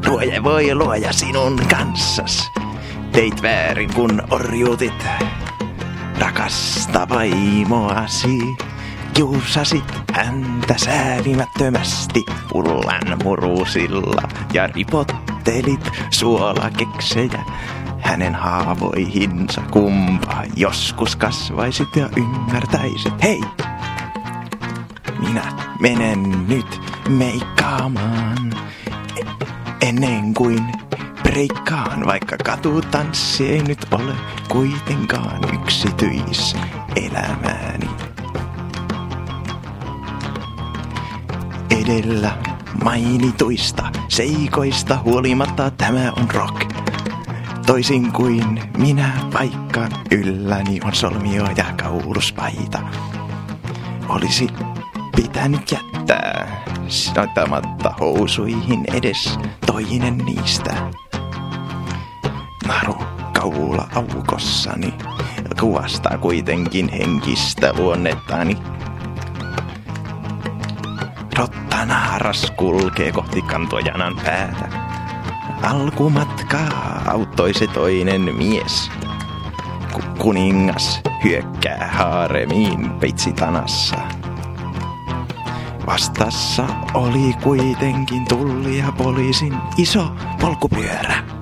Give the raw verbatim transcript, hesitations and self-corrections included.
Luoja voi luoja sinun kanssas. Teit väärin kun orjuutit rakasta vaimoasi. Kiusasit häntä säälimättömästi pullan murusilla ja ripottelit suolakeksejä hänen haavoihinsa. Kumpa joskus kasvaisit ja ymmärtäisit. Hei! Minä menen nyt meikkaamaan ennen kuin breikkaan, vaikka katutanssi ei nyt ole kuitenkaan yksityiselämääni. Edellä mainituista seikoista huolimatta tämä on rock. Toisin kuin minä, vaikka ylläni on solmio ja kauluspaita. Olisi pitänyt jättää ottamatta housuihin edes toinen niistä. Naru kaula aukossani kuvastaa kuitenkin henkistä luonnettani. Rottanaaras kulkee kohti kantojanan päätä. Alkumatkaa auttoi se toinen mies. Kuningas hyökkää haaremiin peitsitanassa. Vastassa oli kuitenkin tulli ja poliisin iso polkupyörä.